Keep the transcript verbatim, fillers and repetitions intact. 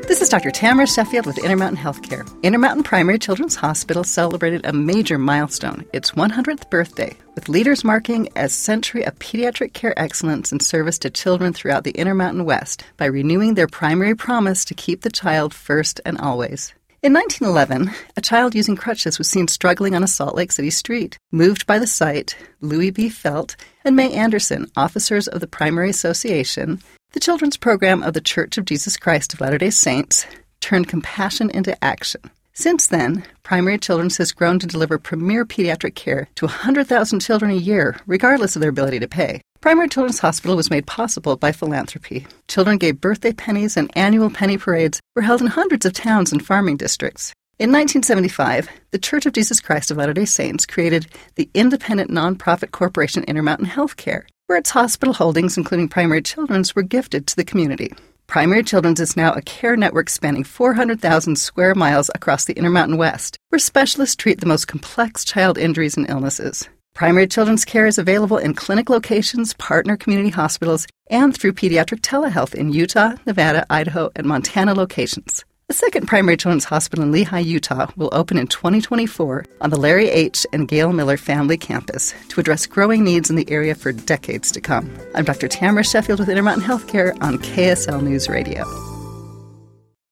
This is Doctor Tamara Sheffield with Intermountain Healthcare. Intermountain Primary Children's Hospital celebrated a major milestone, its one hundredth birthday, with leaders marking a century of pediatric care excellence and service to children throughout the Intermountain West by renewing their primary promise to keep the child first and always. In nineteen eleven, a child using crutches was seen struggling on a Salt Lake City street. Moved by the sight, Louis B. Felt and May Anderson, officers of the Primary Association, the children's program of the Church of Jesus Christ of Latter-day Saints, turned compassion into action. Since then, Primary Children's has grown to deliver premier pediatric care to one hundred thousand children a year, regardless of their ability to pay. Primary Children's Hospital was made possible by philanthropy. Children gave birthday pennies, and annual penny parades were held in hundreds of towns and farming districts. In nineteen seventy-five, the Church of Jesus Christ of Latter-day Saints created the independent nonprofit corporation Intermountain Healthcare, where its hospital holdings, including Primary Children's, were gifted to the community. Primary Children's is now a care network spanning four hundred thousand square miles across the Intermountain West, where specialists treat the most complex child injuries and illnesses. Primary Children's care is available in clinic locations, partner community hospitals, and through pediatric telehealth in Utah, Nevada, Idaho, and Montana locations. A second Primary Children's Hospital in Lehi, Utah will open in twenty twenty-four on the Larry H. and Gail Miller Family Campus to address growing needs in the area for decades to come. I'm Doctor Tamara Sheffield with Intermountain Healthcare on K S L News Radio.